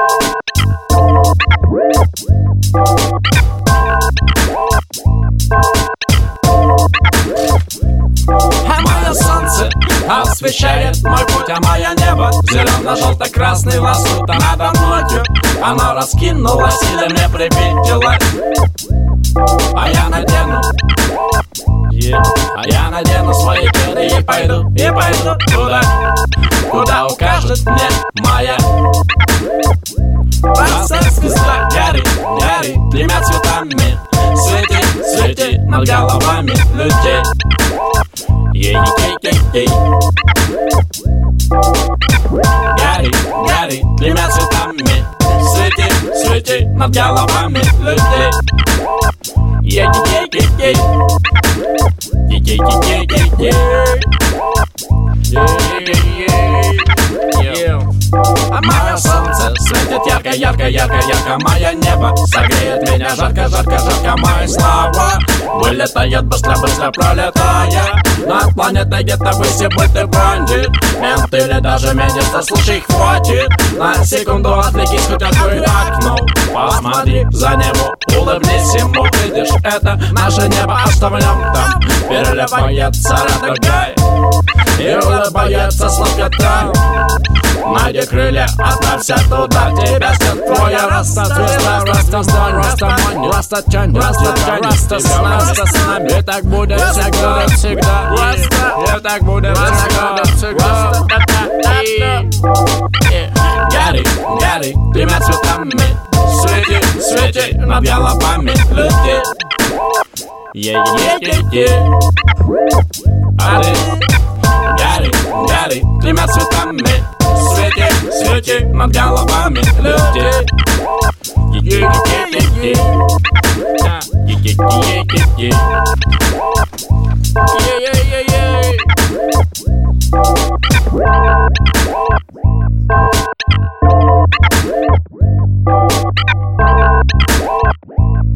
Мое солнце освещает мой путь, а мое небо зелено-желто-красный лоскут. А надо мною оно раскинулось или мне припятилось. А я надену свои кеды и пойду туда, куда укажет мне моя красная звезда. Горит, тремя цветами, свети над головами людей. Ей-ей-ей-ей. Горит, тремя цветами, свети над головами людей. Ей-ей-ей-ей. Ей-ей-ей-ей-ей. А мое солнце светит ярко, мое небо согреет меня жарко, мои слова вылетает быстро, пролетая над планетой, где-то выси ты бандит. Мент или даже министр, слушай, хватит. На секунду отвлекись, хоть открой окно. Посмотри за него, улыбнись ему. Видишь, это наше небо, а что в нем там? Переливается радугой и улыбается сладкота. Найди крылья, отправься туда, тебя ждет твоя раста. Звезда, раста, тянь, раста с нами. И так будет всегда. И так будет всегда. Горит, тремя цветами, свети над головами людей. Ей-ей-ей-ей. А ты горит, тремя цветами, свети над головами людей. Ей-ей-ей-ей. Ей-ей-ей-ей. Ей-ей-ей-ей.